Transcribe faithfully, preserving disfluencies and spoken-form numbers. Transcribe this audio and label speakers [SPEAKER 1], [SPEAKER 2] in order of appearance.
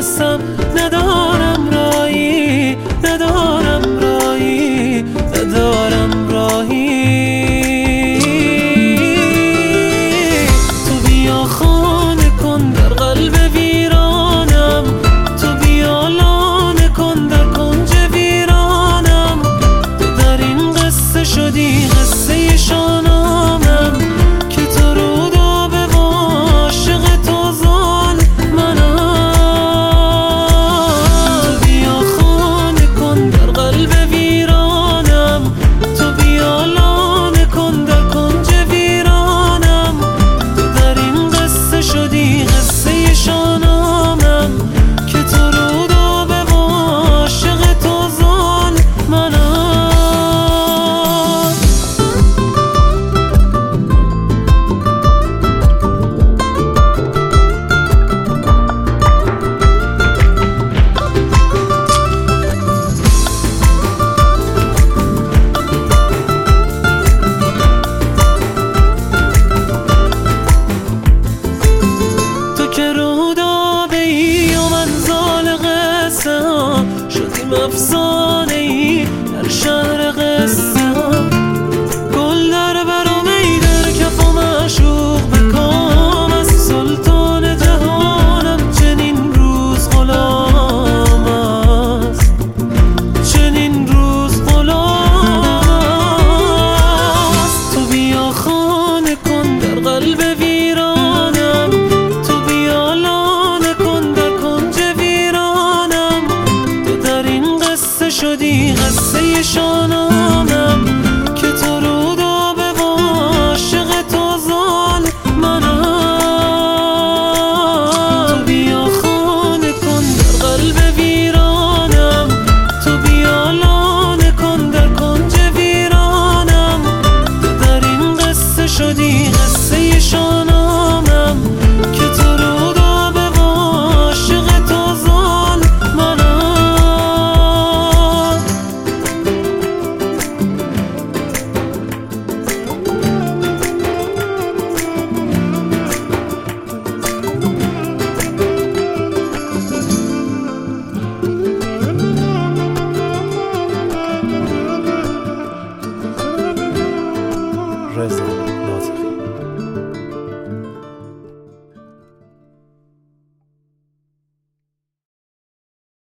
[SPEAKER 1] هستم، ندارم راهی، ندارم راهی، ندارم راهی. تو بیا خانه کن در قلب ویرانم، تو بیا لانه کن در کنج ویرانم. تو در این قصه شدی قصه شانامم، که تو رو دا به عاشق تو زان منم. تو بیا خانه کن در قلب ویرانم، تو بیا لانه کن در کنج ویرانم. تو در این قصه شدی قصه شانامم، که تو رو دا به عاشق تو زان منم. تو که رو دا به ای و من زال قصه ها شدیم افسانه